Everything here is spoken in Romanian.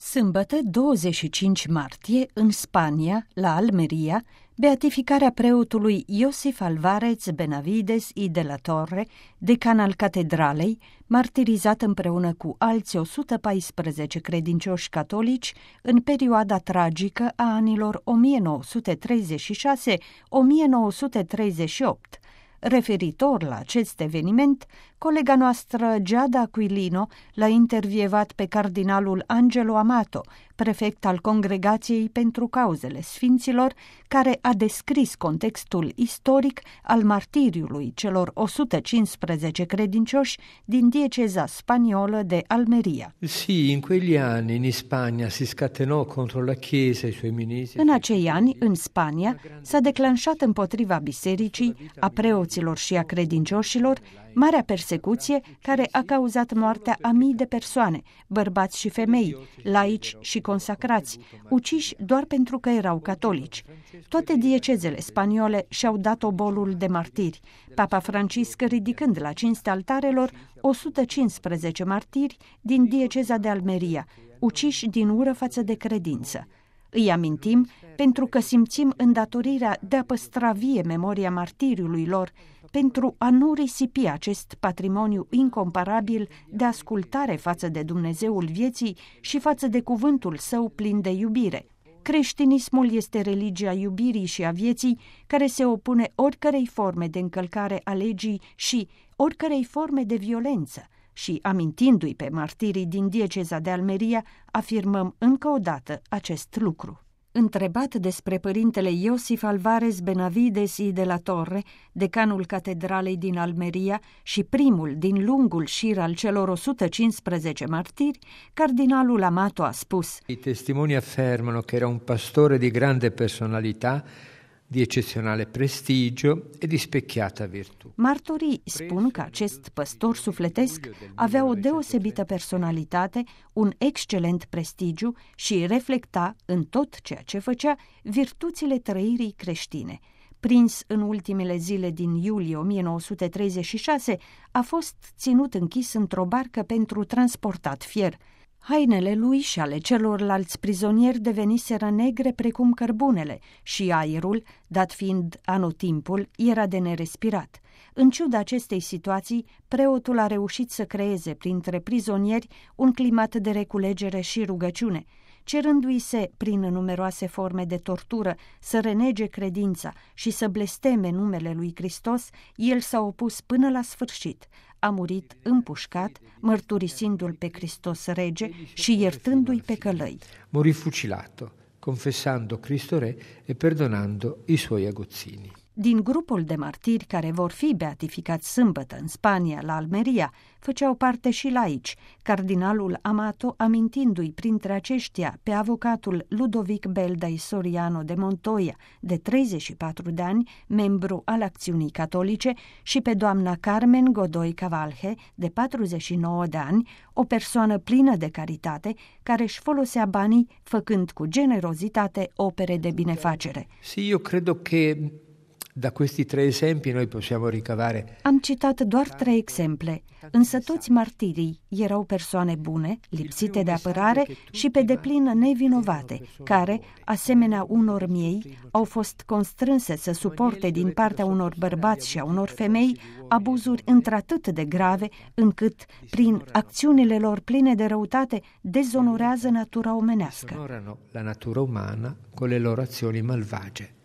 Sâmbătă, 25 martie, în Spania, la Almeria, beatificarea preotului Iosif Alvarez Benavides y de la Torre, decan al catedralei, martirizat împreună cu alți 114 credincioși catolici în perioada tragică a anilor 1936-1938. Referitor la acest eveniment, colega noastră Giada Aquilino l-a intervievat pe cardinalul Angelo Amato, prefect al Congregației pentru Cauzele Sfinților, care a descris contextul istoric al martiriului celor 115 credincioși din dieceza spaniolă de Almeria. Sì, in quegli anni in Spagna si scatenò contro la Chiesa e i suoi ministri. În acei ani, în Spania, s-a declanșat împotriva bisericii, a preoților și a credincioșilor, marea persecuție care a cauzat moartea a mii de persoane, bărbați și femei, laici și consacrați, uciși doar pentru că erau catolici. Toate diecezele spaniole și-au dat obolul de martiri, Papa Francisc ridicând la cinstea altarelor 115 martiri din dieceza de Almeria, uciși din ură față de credință. Îi amintim pentru că simțim îndatorirea de a păstra vie memoria martiriului lor, pentru a nu risipi acest patrimoniu incomparabil de ascultare față de Dumnezeul vieții și față de cuvântul său plin de iubire. Creștinismul este religia iubirii și a vieții, care se opune oricărei forme de încălcare a legii și oricărei forme de violență. Și, amintindu-i pe martirii din dieceza de Almeria, afirmăm încă o dată acest lucru. Întrebat despre părintele Iosif Alvarez Benavides y de la Torre, decanul catedralei din Almeria și primul din lungul șir al celor 115 martiri, cardinalul Amato a spus: I testimoni affermano che era un pastore di grande personalità, di eccezionale prestigio e di specchiata virtù. Martorii spun că acest păstor sufletesc avea o deosebită personalitate, un excelent prestigiu și reflecta în tot ceea ce făcea virtuțile trăirii creștine. Prins în ultimele zile din iulie 1936, a fost ținut închis într-o barcă pentru transportat fier. Hainele lui și ale celorlalți prizonieri deveniseră negre precum cărbunele și aerul, dat fiind anotimpul, era de nerespirat. În ciuda acestei situații, preotul a reușit să creeze printre prizonieri un climat de reculegere și rugăciune. Cerându-i se, prin numeroase forme de tortură, să renege credința și să blesteme numele lui Hristos, el s-a opus până la sfârșit. A murit împușcat, mărturisindu-l pe Hristos rege și iertându-i pe călăi. Morì fucilato, confessando Cristo Re e perdonando i suoi aguzzini. Din grupul de martiri care vor fi beatificați sâmbătă în Spania, la Almeria, făceau parte și laici, cardinalul Amato amintindu-i printre aceștia pe avocatul Ludovic Belda y Soriano de Montoya, de 34 de ani, membru al Acțiunii Catolice, și pe doamna Carmen Godoy Cavalje, de 49 de ani, o persoană plină de caritate, care își folosea banii făcând cu generozitate opere de binefacere. Sì, io credo che da questi 3 esempi noi possiamo ricavare. Am citat doar 3 exemple, însă toți martirii erau persoane bune, lipsite de apărare și pe deplin nevinovate, care, asemenea unor miei, au fost constrânse să suporte din partea unor bărbați și a unor femei abuzuri într-atât de grave, încât, prin acțiunile lor pline de răutate, dezonorează natura omenească. La natura umana con le loro azioni malvagie.